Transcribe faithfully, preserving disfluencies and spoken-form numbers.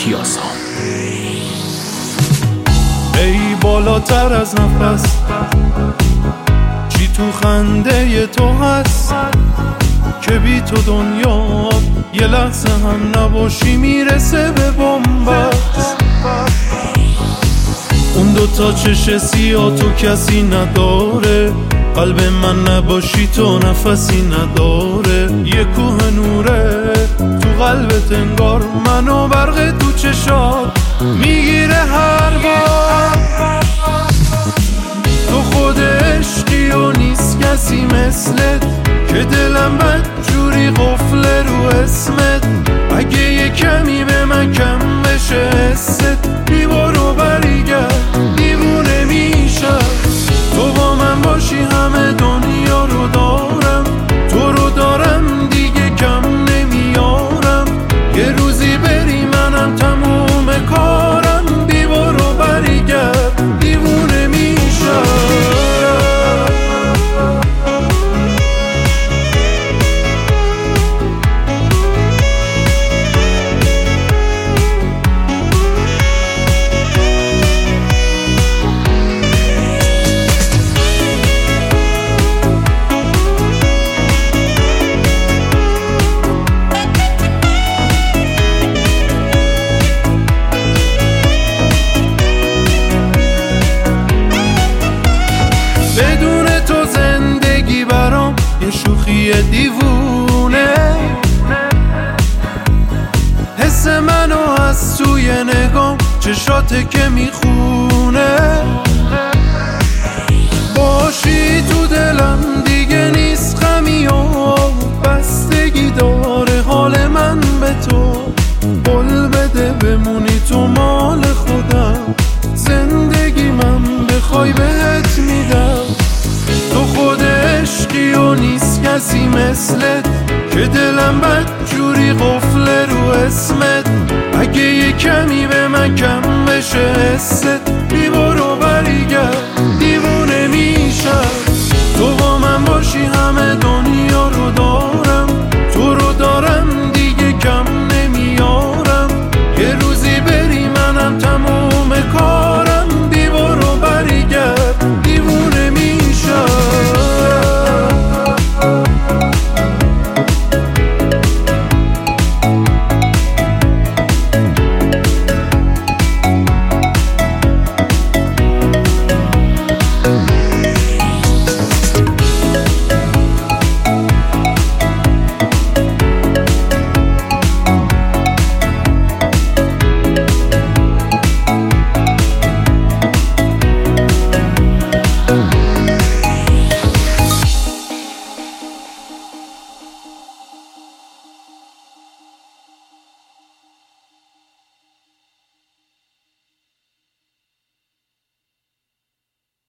کیاسان. ای بالاتر از نفس چی تو خنده تو هست که بی تو دنیا یه لحظه هم نباشی میرسه به بنبست. اون دوتا چش سیاه تو کسی نداره، قلب من نباشی تو نفسی نداره. یه کوه نوره تو قلبت انگار، منو برق تو چشات میگیره هر بار. تو خود عشقی و نیست کسی مثلت که دلم بد جوری قفله رو اسمت. اگه یه کمی به من کم بشه حست، بیبارو بریگرد دیوونه میشم. تو با من باشی همه دنیا رو دارم، تو رو دارم دیگه کم نمیارم. یه روزی بری منم تموم کارم، بیبارو بریگرد دیوونه میشم. بدون تو زندگی برام یه شوخی دیوونه. حس منو از توی نگام چشاته که میخونه. باشی تو دلم دیگه نیست غمی و بستگی داره حال من به تو. قول بده بمونی تو مال خودم، زندگی من بخوای بهت میدم. تو خود عشقی و نیست کسی مثلت که دلم بد جوری قفله رو اسمت. اگه یه کمی به من کم بشه حست، بیبارو بریگرد